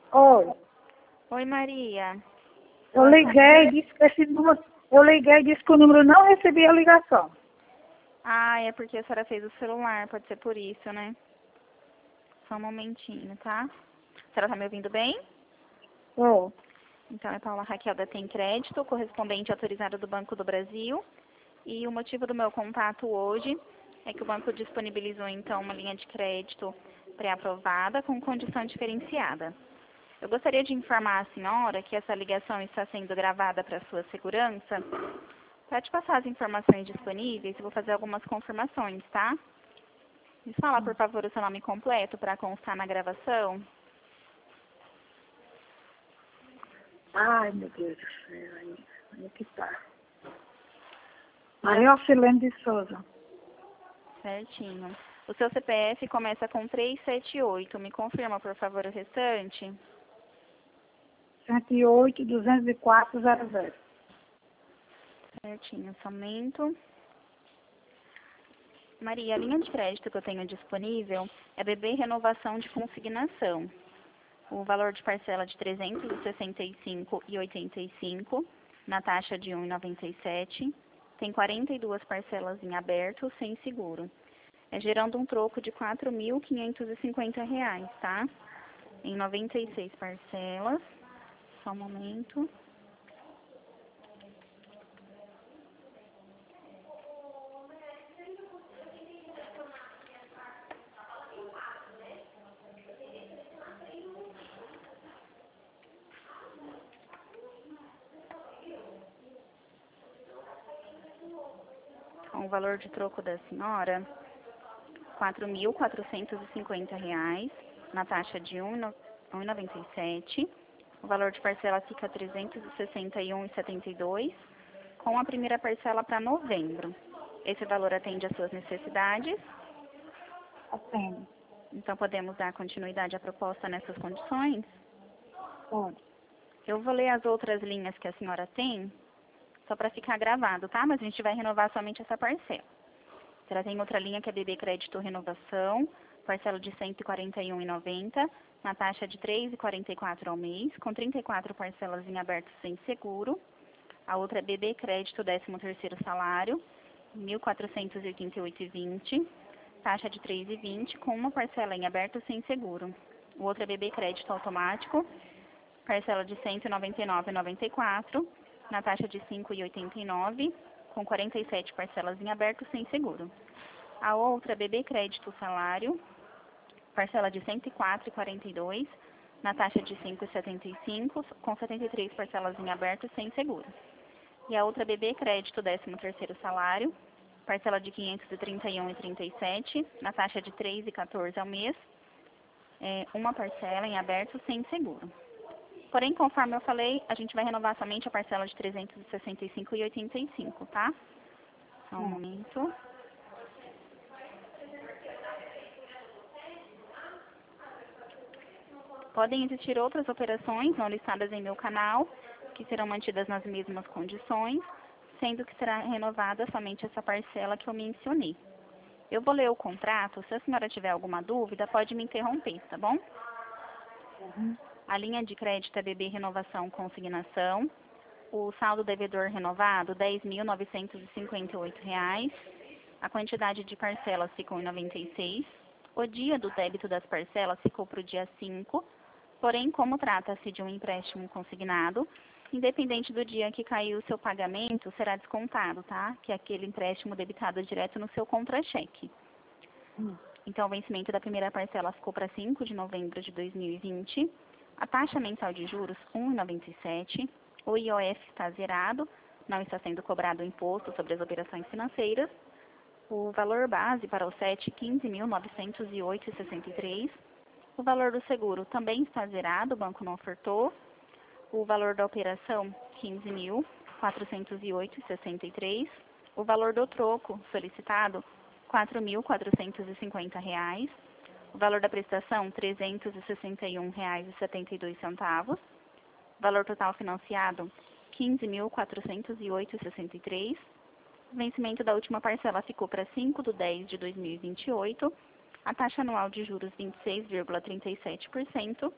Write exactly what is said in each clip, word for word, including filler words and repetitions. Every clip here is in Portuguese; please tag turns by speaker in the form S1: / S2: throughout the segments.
S1: Oi,
S2: Oi, Maria.
S1: eu liguei e disse que esse número, eu liguei e disse que o número não recebia a ligação.
S2: Ah, é porque a senhora fez o celular, pode ser por isso, né? Só um momentinho, tá? A senhora tá me ouvindo bem?
S1: Oh,
S2: Então, é Paula Raquel da Tem Crédito, correspondente autorizada do Banco do Brasil. E o motivo do meu contato hoje é que o banco disponibilizou, então, uma linha de crédito pré-aprovada com condição diferenciada. Eu gostaria de informar a senhora que essa ligação está sendo gravada para sua segurança. Para te passar as informações disponíveis, eu vou fazer algumas confirmações, tá? Me fala, por favor, o seu nome completo para constar na gravação.
S1: ai, meu Deus do céu, aí, aí que tá. Maria Alcilene de Souza,
S2: Certinho. O seu C P F começa com trezentos e setenta e oito. Me confirma, por favor, o restante?
S1: cento e oito, duzentos e quatro, zero zero.
S2: Certinho, somente. Maria, a linha de crédito que eu tenho disponível é B B Renovação de Consignação. O valor de parcela de trezentos e sessenta e cinco reais e oitenta e cinco centavos, na taxa de um real e noventa e sete centavos. Tem quarenta e duas parcelas em aberto, sem seguro. É gerando um troco de quatro mil quinhentos e cinquenta reais, tá? Em noventa e seis parcelas. Só um momento. Então, o valor de troco da senhora, quatro mil quatrocentos e cinquenta reais, na taxa de um real e noventa e sete centavos. O valor de parcela fica trezentos e sessenta e um reais e setenta e dois centavos, com a primeira parcela para novembro. Esse valor atende às suas necessidades,
S1: Atende,
S2: então podemos dar continuidade à proposta nessas condições.
S1: pode.
S2: Eu vou ler as outras linhas que a senhora tem, só para ficar gravado, tá? Mas a gente vai renovar somente essa parcela. A senhora tem outra linha que é B B Crédito Renovação, parcela de cento e quarenta e um reais e noventa centavos, na taxa de três reais e quarenta e quatro centavos ao mês, com trinta e quatro parcelas em aberto sem seguro. A outra é B B Crédito décimo terceiro Salário, mil quatrocentos e oitenta e oito reais e vinte centavos, taxa de três reais e vinte centavos, com uma parcela em aberto sem seguro. O outro é B B Crédito Automático, parcela de cento e noventa e nove reais e noventa e quatro centavos, na taxa de cinco reais e oitenta e nove centavos, com quarenta e sete parcelas em aberto sem seguro. A outra é B B Crédito Salário, parcela de cento e quatro reais e quarenta e dois centavos, na taxa de cinco reais e setenta e cinco centavos, com setenta e três parcelas em aberto sem seguro. E a outra é B B Crédito décimo terceiro Salário, parcela de quinhentos e trinta e um reais e trinta e sete centavos, na taxa de três reais e quatorze centavos ao mês, é, uma parcela em aberto sem seguro. Porém, conforme eu falei, a gente vai renovar somente a parcela de trezentos e sessenta e cinco reais e oitenta e cinco centavos, tá? Só um
S1: Hum.
S2: momento. Podem existir outras operações não listadas em meu canal, que serão mantidas nas mesmas condições, sendo que será renovada somente essa parcela que eu mencionei. Eu vou ler o contrato, se a senhora tiver alguma dúvida, pode me interromper, tá bom?
S1: Uhum.
S2: A linha de crédito é B B Renovação Consignação. O saldo devedor renovado, dez mil novecentos e cinquenta e oito reais. A quantidade de parcelas ficou em noventa e seis. O dia do débito das parcelas ficou para o dia cinco. Porém, como trata-se de um empréstimo consignado, independente do dia que caiu o seu pagamento, será descontado, tá? Que é aquele empréstimo debitado direto no seu contra-cheque.
S1: Hum.
S2: Então, o vencimento da primeira parcela ficou para cinco de novembro de dois mil e vinte. A taxa mensal de juros, um real e noventa e sete centavos. O I O F está zerado, não está sendo cobrado o imposto sobre as operações financeiras. O valor base para o S E T, quinze mil novecentos e oito reais e sessenta e três centavos. O valor do seguro também está zerado, o banco não ofertou. O valor da operação, quinze mil quatrocentos e oito reais e sessenta e três centavos. O valor do troco solicitado, quatro mil quatrocentos e cinquenta reais. O valor da prestação, trezentos e sessenta e um reais e setenta e dois centavos. O valor total financiado, quinze mil quatrocentos e oito reais e sessenta e três centavos. O vencimento da última parcela ficou para cinco de dez de dois mil e vinte e oito. A taxa anual de juros, vinte e seis vírgula trinta e sete por cento.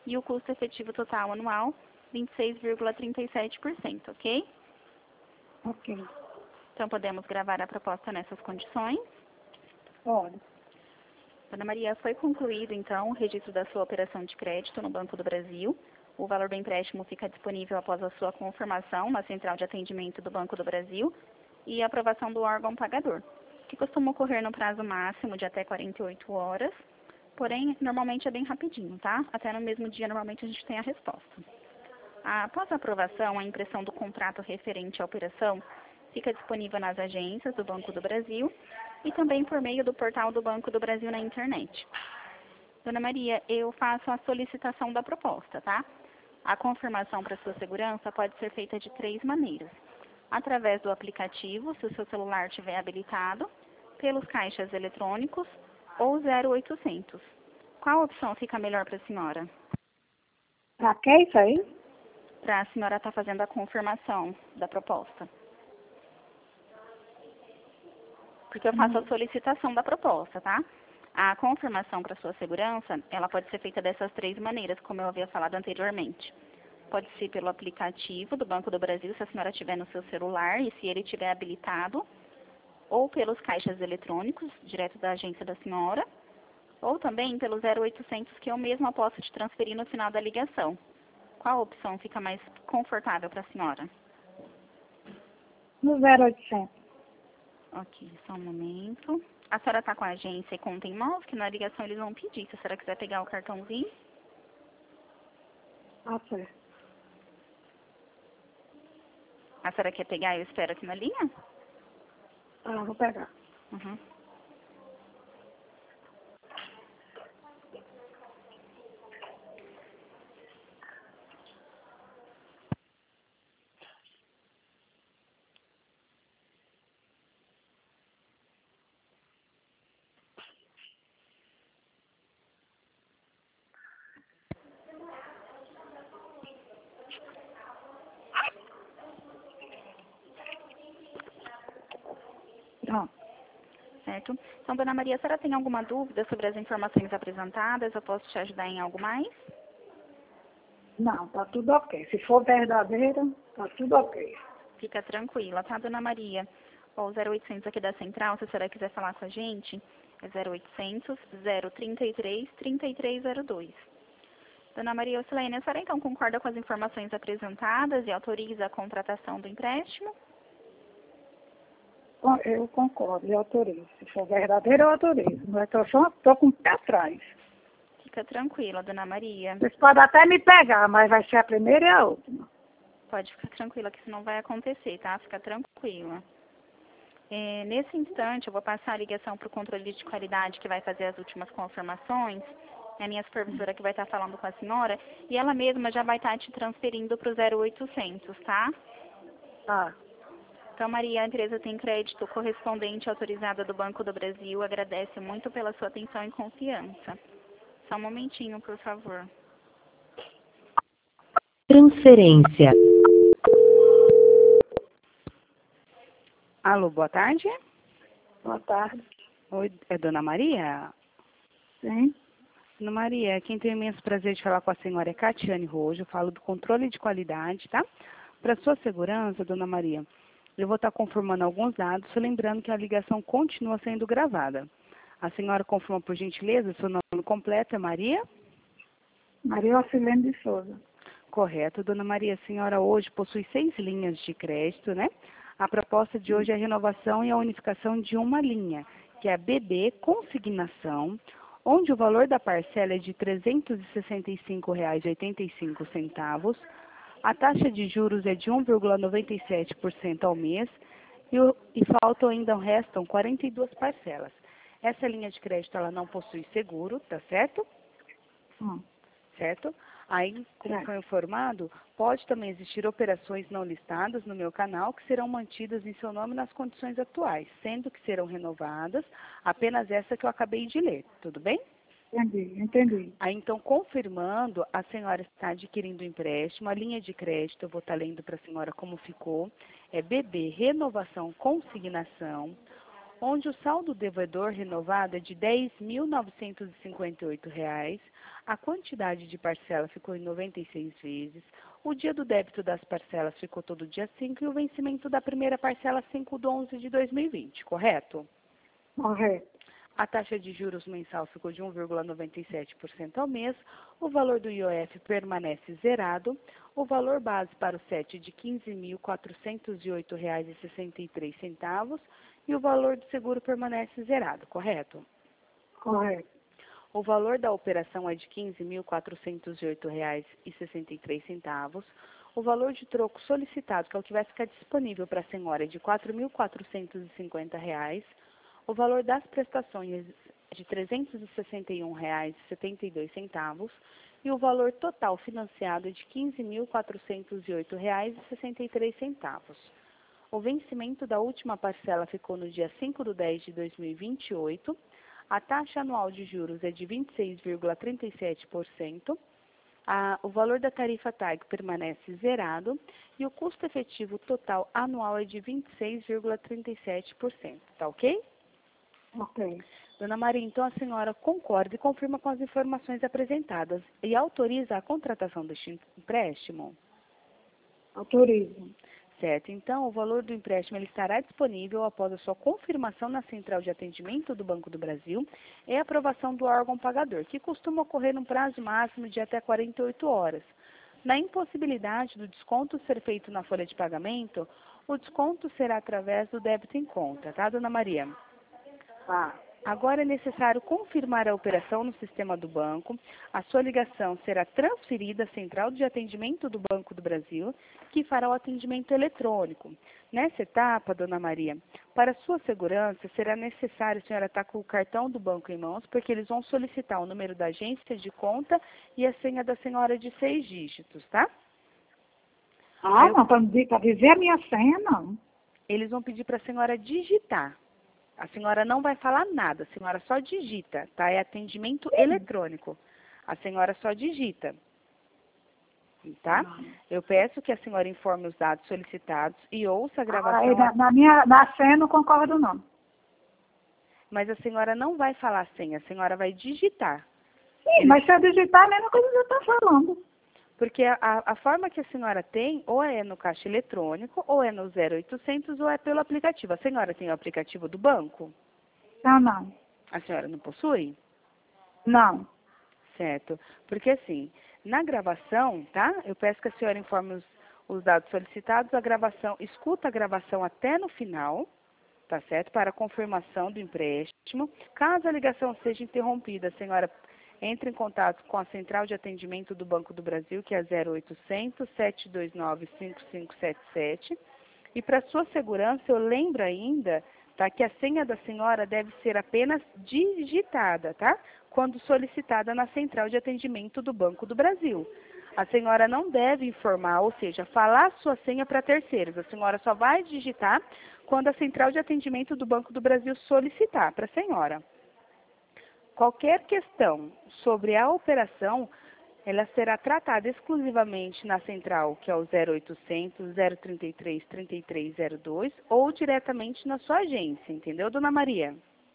S2: e o custo efetivo total anual vinte e seis vírgula trinta e sete por cento, ok?
S1: Ok.
S2: Então, podemos gravar a proposta nessas condições.
S1: Pode.
S2: Dona Maria, foi concluído, então, o registro da sua operação de crédito no Banco do Brasil. O valor do empréstimo fica disponível após a sua confirmação na Central de Atendimento do Banco do Brasil e a aprovação do órgão pagador, que costuma ocorrer no prazo máximo de até quarenta e oito horas, porém, normalmente é bem rapidinho, tá? Até no mesmo dia, normalmente, a gente tem a resposta. Após a aprovação, a impressão do contrato referente à operação fica disponível nas agências do Banco do Brasil e também por meio do portal do Banco do Brasil na internet. Dona Maria, eu faço a solicitação da proposta, tá? A confirmação para sua segurança pode ser feita de três maneiras. Através do aplicativo, se o seu celular estiver habilitado, pelos caixas eletrônicos ou zero oitocentos. Qual opção fica melhor para a senhora?
S1: Pra que isso aí?
S2: Para a senhora estar fazendo a confirmação da proposta. Porque eu faço a solicitação da proposta, tá? A confirmação para sua segurança, ela pode ser feita dessas três maneiras, como eu havia falado anteriormente. Pode ser pelo aplicativo do Banco do Brasil, se a senhora tiver no seu celular e se ele estiver habilitado, ou pelos caixas eletrônicos, direto da agência da senhora, ou também pelo zero oitocentos, que eu mesma posso te transferir no final da ligação. Qual opção fica mais confortável para a senhora?
S1: No zero oitocentos.
S2: Ok, só um momento. A senhora está com a agência e conta em mãos, que na ligação eles vão pedir. Se a senhora quiser pegar o cartãozinho.
S1: Ah, certo.
S2: A senhora quer pegar? Eu espero aqui na linha?
S1: Ah, vou pegar.
S2: Uhum.
S1: Pronto.
S2: Certo? Então, Dona Maria, a senhora tem alguma dúvida sobre as informações apresentadas? Eu posso te ajudar em algo mais?
S1: Não, tá tudo ok. Se for verdadeiro, tá tudo ok.
S2: Fica tranquila, tá, Dona Maria? Ó, o zero oitocentos aqui da Central, se a senhora quiser falar com a gente, é zero oitocentos, zero trinta e três, trinta e três zero dois. Dona Maria Ocilene, a senhora então concorda com as informações apresentadas e autoriza a contratação do empréstimo?
S1: Bom, eu concordo, eu autorizo. Se for verdadeiro, eu autorizo. Mas eu só estou com o pé atrás.
S2: Fica tranquila, Dona Maria.
S1: Vocês podem até me pegar, mas vai ser a primeira e a última.
S2: Pode ficar tranquila que isso não vai acontecer, tá? Fica tranquila. É, nesse instante, eu vou passar a ligação para o controle de qualidade que vai fazer as últimas confirmações. É a minha supervisora que vai estar falando com a senhora. E ela mesma já vai estar te transferindo para o zero oitocentos, tá?
S1: Tá.
S2: Então, Maria, a empresa tem crédito correspondente autorizada do Banco do Brasil. Agradece muito pela sua atenção e confiança. Só um momentinho, por favor.
S3: Transferência. Alô, boa tarde.
S1: Boa tarde.
S3: Oi, é Dona Maria?
S1: Sim.
S2: Dona Maria, quem tem o imenso prazer de falar com a senhora é Catiane Rojo, eu falo do controle de qualidade, tá? Para sua segurança, Dona Maria, eu vou estar confirmando alguns dados, lembrando que a ligação continua sendo gravada. A senhora confirma, por gentileza, seu nome completo é Maria?
S1: Maria Ocilene de Souza.
S2: Correto, Dona Maria. A senhora hoje possui seis linhas de crédito, né? A proposta de hoje é a renovação e a unificação de uma linha, que é a B B Consignação, onde o valor da parcela é de trezentos e sessenta e cinco reais e oitenta e cinco centavos, a taxa de juros é de um vírgula noventa e sete por cento ao mês e, o, e faltam ainda, restam quarenta e duas parcelas. Essa linha de crédito ela não possui seguro, tá certo?
S1: Hum.
S2: Certo? Aí, como foi informado, pode também existir operações não listadas no meu canal que serão mantidas em seu nome nas condições atuais, sendo que serão renovadas apenas essa que eu acabei de ler, tudo bem?
S1: Entendi, entendi.
S2: Aí, então, confirmando, a senhora está adquirindo o empréstimo, a linha de crédito, eu vou estar lendo para a senhora como ficou, é B B Renovação Consignação,
S3: onde o saldo devedor renovado é de dez mil novecentos e cinquenta e oito reais, a quantidade de parcela ficou em noventa e seis vezes, o dia do débito das parcelas ficou todo dia cinco e o vencimento da primeira parcela cinco de onze de dois mil e vinte, correto?
S1: Correto.
S3: A taxa de juros mensal ficou de um vírgula noventa e sete por cento ao mês, o valor do I O F permanece zerado, o valor base para o S E T de quinze mil quatrocentos e oito reais e sessenta e três centavos e o valor do seguro permanece zerado, correto?
S1: Correto.
S3: O valor da operação é de quinze mil quatrocentos e oito reais e sessenta e três centavos. O valor de troco solicitado, que é o que vai ficar disponível para a senhora, é de quatro mil quatrocentos e cinquenta reais. O valor das prestações é de trezentos e sessenta e um reais e setenta e dois centavos e o valor total financiado é de quinze mil quatrocentos e oito reais e sessenta e três centavos. O vencimento da última parcela ficou no dia cinco de dez de dois mil e vinte e oito. A taxa anual de juros é de vinte e seis vírgula trinta e sete por cento. A, o valor da tarifa T A G permanece zerado e o custo efetivo total anual é de vinte e seis vírgula trinta e sete por cento. Tá ok?
S1: Ok.
S3: Dona Maria, então a senhora concorda e confirma com as informações apresentadas e autoriza a contratação deste empréstimo?
S1: Autorizo.
S3: Certo. Então, o valor do empréstimo ele estará disponível após a sua confirmação na Central de Atendimento do Banco do Brasil e a aprovação do órgão pagador, que costuma ocorrer num prazo máximo de até quarenta e oito horas. Na impossibilidade do desconto ser feito na folha de pagamento, o desconto será através do débito em conta, tá, Dona Maria?
S1: Tá.
S3: Agora é necessário confirmar a operação no sistema do banco. A sua ligação será transferida à Central de Atendimento do Banco do Brasil, que fará o atendimento eletrônico. Nessa etapa, Dona Maria, para sua segurança, será necessário a senhora estar com o cartão do banco em mãos, porque eles vão solicitar o número da agência de conta e a senha da senhora de seis dígitos, tá?
S1: Ah,
S3: eu...
S1: não, para dizer a minha senha, não.
S3: Eles vão pedir para a senhora digitar. A senhora não vai falar nada, a senhora só digita, tá? É atendimento
S1: Sim.
S3: eletrônico. A senhora só digita, tá? Eu peço que a senhora informe os dados solicitados e ouça a gravação.
S1: Ah, na, na minha na senha não concordo, não.
S3: Mas a senhora não vai falar a senha, a senhora vai digitar.
S1: Sim,
S3: Eles...
S1: mas se eu digitar, é a mesma coisa que eu estou falando.
S3: Porque a, a forma que a senhora tem, ou é no caixa eletrônico, ou é no zero oitocentos, ou é pelo aplicativo. A senhora tem o aplicativo do banco?
S1: Não, não.
S3: A senhora não possui?
S1: Não.
S3: Certo. Porque assim, na gravação, tá? Eu peço que a senhora informe os, os dados solicitados, a gravação, escuta a gravação até no final, tá certo? Para a confirmação do empréstimo. Caso a ligação seja interrompida, a senhora entre em contato com a Central de Atendimento do Banco do Brasil, que é zero oitocentos, sete dois nove, cinco cinco sete sete. E para sua segurança, eu lembro ainda, tá, que a senha da senhora deve ser apenas digitada, tá? Quando solicitada na Central de Atendimento do Banco do Brasil. A senhora não deve informar, ou seja, falar sua senha para terceiros. A senhora só vai digitar quando a Central de Atendimento do Banco do Brasil solicitar para a senhora. Qualquer questão sobre a operação, ela será tratada exclusivamente na central, que é o zero oitocentos, zero trinta e três, trinta e três zero dois, ou diretamente na sua agência, entendeu, Dona Maria?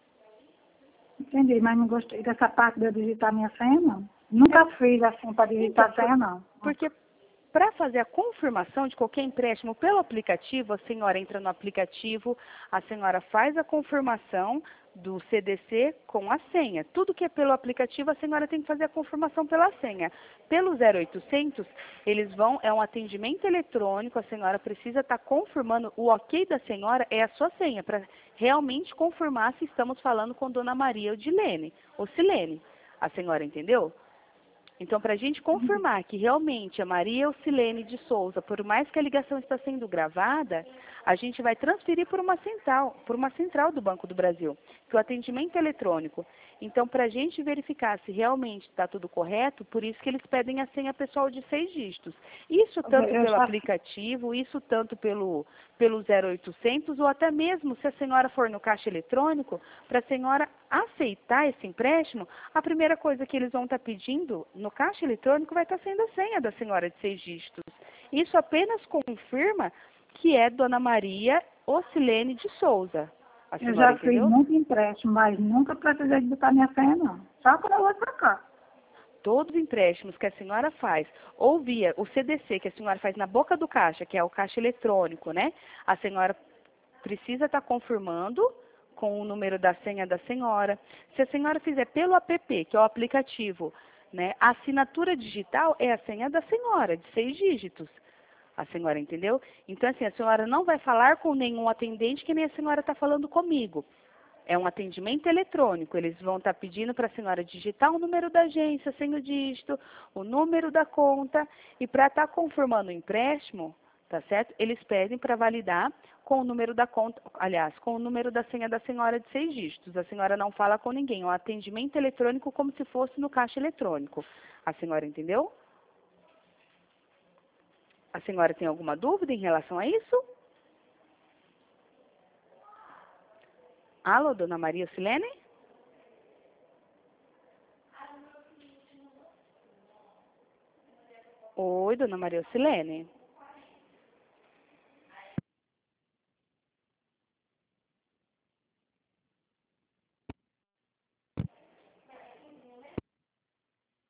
S1: Entendi, mas não gostei dessa parte de eu digitar minha senha, não. Nunca fiz assim para digitar
S3: Então,
S1: senha, não.
S3: Porque para fazer a confirmação de qualquer empréstimo pelo aplicativo, a senhora entra no aplicativo, a senhora faz a confirmação do C D C com a senha. Tudo que é pelo aplicativo, a senhora tem que fazer a confirmação pela senha. Pelo zero oitocentos, eles vão, é um atendimento eletrônico, a senhora precisa estar confirmando, o ok da senhora é a sua senha, para realmente confirmar se estamos falando com Dona Maria ou Dilene, ou Silene. A senhora entendeu? Então, para a gente confirmar que realmente a Maria Ocilene de Souza, por mais que a ligação está sendo gravada, a gente vai transferir por uma central, por uma central do Banco do Brasil, que é o atendimento eletrônico. Então, para a gente verificar se realmente está tudo correto, por isso que eles pedem a senha pessoal de seis dígitos. Isso tanto
S1: Eu
S3: pelo
S1: já-
S3: aplicativo, isso tanto pelo, pelo zero oitocentos, ou até mesmo se a senhora for no caixa eletrônico, para a senhora aceitar esse empréstimo, a primeira coisa que eles vão estar pedindo no caixa eletrônico vai estar sendo a senha da senhora de seis dígitos. Isso apenas confirma que é Dona Maria Ocilene de Souza, A
S1: Eu
S3: senhora
S1: já fiz
S3: entendeu?
S1: muito empréstimo, mas nunca precisei de botar minha senha, não. Só quando eu vou sacar.
S3: Todos os empréstimos que a senhora faz, ou via o C D C que a senhora faz na boca do caixa, que é o caixa eletrônico, né? A senhora precisa estar confirmando com o número da senha da senhora. Se a senhora fizer pelo app, que é o aplicativo, né? A assinatura digital é a senha da senhora, de seis dígitos. A senhora entendeu? Então, assim, a senhora não vai falar com nenhum atendente que nem a senhora está falando comigo. É um atendimento eletrônico. Eles vão estar pedindo para a senhora digitar o número da agência, sem o dígito, o número da conta. E para estar confirmando o empréstimo, tá certo? Eles pedem para validar com o número da conta, aliás, com o número da senha da senhora de seis dígitos. A senhora não fala com ninguém. É um atendimento eletrônico como se fosse no caixa eletrônico. A senhora entendeu? A senhora tem alguma dúvida em relação a isso? Alô, dona Maria Silene? Oi, dona Maria Silene.